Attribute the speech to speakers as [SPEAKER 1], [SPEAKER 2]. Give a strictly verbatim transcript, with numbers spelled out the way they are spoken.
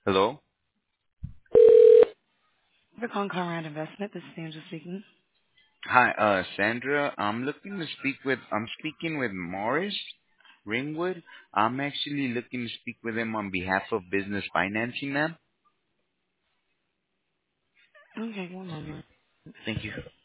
[SPEAKER 1] Hello.
[SPEAKER 2] For calling Conrad Investment, this is Sandra speaking.
[SPEAKER 1] Hi, uh, Sandra. I'm looking to speak with. I'm speaking with Morris Ringwood. I'm actually looking to speak with him on behalf of business financing, ma'am.
[SPEAKER 2] Okay, one moment.
[SPEAKER 1] Thank you.